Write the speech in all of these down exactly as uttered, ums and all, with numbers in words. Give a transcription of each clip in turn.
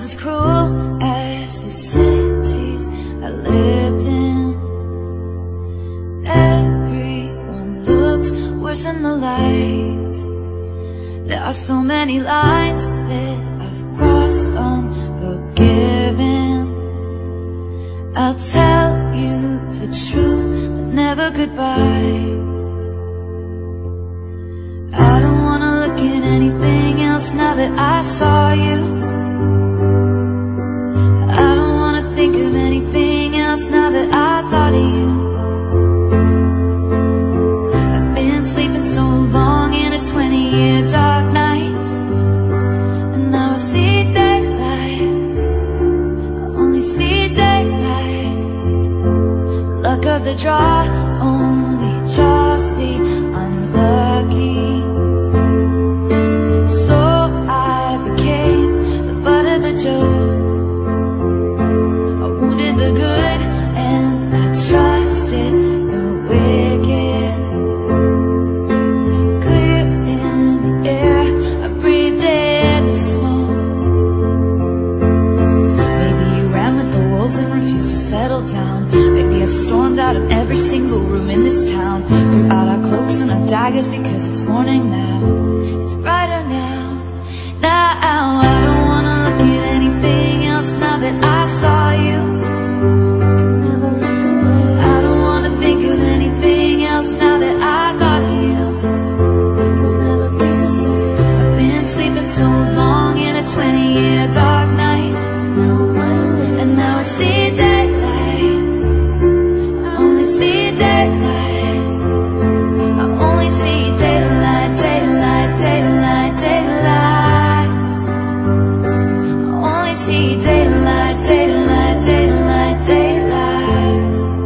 as cruel as the cities I lived in. Everyone looked worse in the lights. There are so many lines that I've crossed unforgiven. I'll tell you the truth, but never goodbye. I don't wanna look at anything else now that I saw you. I don't wanna think of anything else now that I thought of you. I've been sleeping so long in a twenty-year dark night, and now I see daylight. I only see daylight. Luck of the draw only draws the unlucky. So I became the butt of the joke. I wounded the good and I trusted the wicked. Clear in the air, I breathed in the smoke. Maybe you ran with the wolves and refused to settle down. Maybe I've stormed out of every single room in this town, threw out our cloaks and our daggers because it's morning now. It's brighter now. Now I don't wanna look at anything else now that I saw you. I don't wanna think of anything else now that I thought of you. I've been sleeping so long in a twenty-year dark night, and now I see daylight. I only see daylight. I only see daylight, daylight, daylight, daylight. I only see daylight, daylight, daylight, daylight.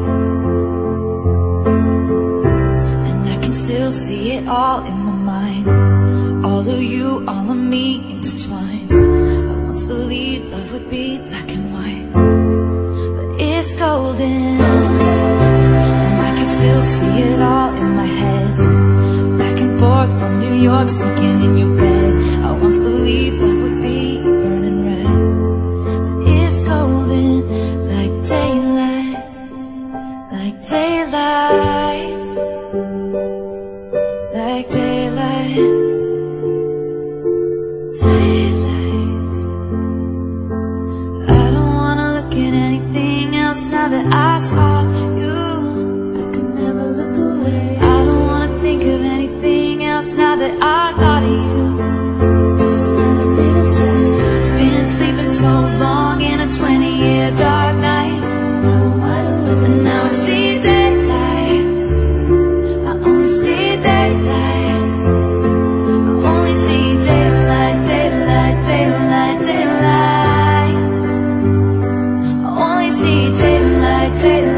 And I can still see it all in my mind. All of you, all of me intertwined. I once believed love would be black and white, but it's golden. And I can still see it all in my head. Back and forth from New York, sleeping in your bed. I once believed love would be burning red, but it's golden, like daylight, like daylight, like daylight, daylight. I don't wanna look at anything else now that I saw you. I could never look away. I don't wanna think of anything else now that I thought of you. Been sleeping so long in a twenty-year dark night, and now I see daylight. I only see daylight. I only see daylight, daylight, daylight, daylight. I only see daylight, daylight.